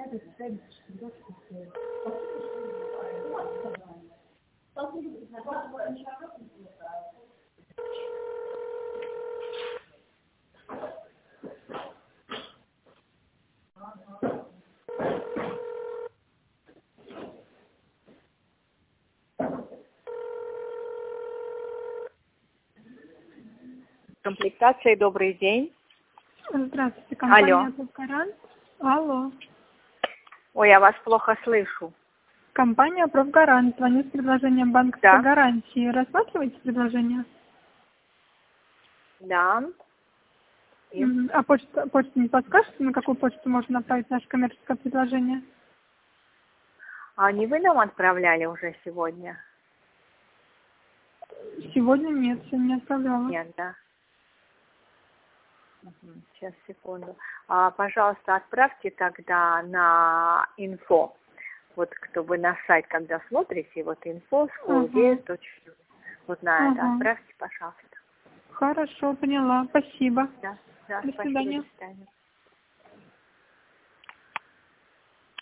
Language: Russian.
Комплектации, добрый день. Здравствуйте, компания Алло. «Профгарант». Алло. Ой, я вас плохо слышу. Компания «Профгарант». Звоню с предложением банковской Да. гарантии. Рассматриваете предложение? Да. И? А почту не подскажете, на какую почту можно направить наше коммерческое предложение? А не вы нам отправляли уже сегодня? Сегодня нет, сегодня не оставляла. Нет, да. Сейчас, секунду. Пожалуйста, отправьте тогда на инфо. Вот кто вы на сайт, когда смотрите, вот инфо, вот на это отправьте, пожалуйста. Хорошо, поняла. Спасибо. Да, До спасибо, свидания. до свидания.